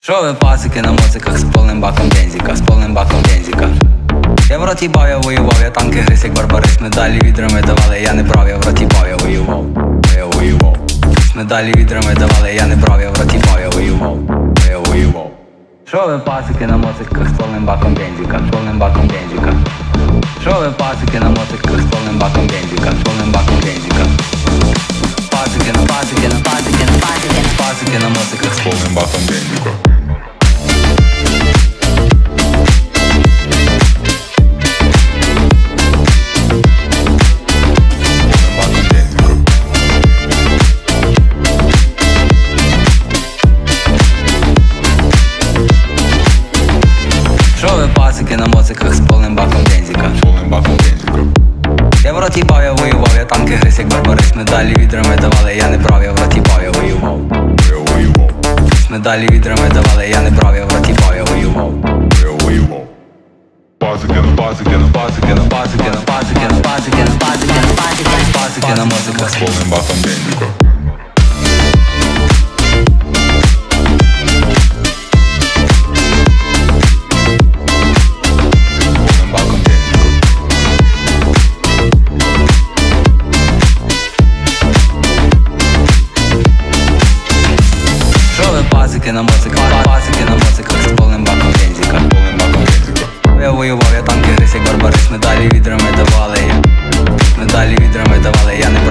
Що ви пасики на моциках з повним баком бензика, з повним баком бензика. Я в роті бав, я воював, я танки гриз, як барбарис. Медалі відрами давали, я не брав, я в роті бав, я воював, я воював. Медалі відрами давали, я не брав, я в роті бав, я воював, я воював. Що ви пасики на моциках з повним баком бензика, з повним баком бензика. Що ви пасики на моциках з повним баком бензика, з повним баком бензика. Пасики на пасики на пасики на пасики на пасики на моциках з повним баком бензика. Що ви пасики на моциках з повним баком бензика, з повним баком бензика. Я в роті бав, я воював, я танки гриз, як барбарис. Медалі відрами давали, я не брав, я в роті бав, я воював, я воював. Медалі відрами давали, я не брав, я в роті бав, я воював, я воював. Пасики на пасики на пасики на пасики на пасики на пасики на пасики на пасики на пасики на моциках з повним баком бензика. Пасики на моциках, пасики на моциках з повним баком бензика, з повним баком бензика. Я воював, я танки гриз, як барбарис. Медалі відрами давали, медалі відрами давали, я не брав.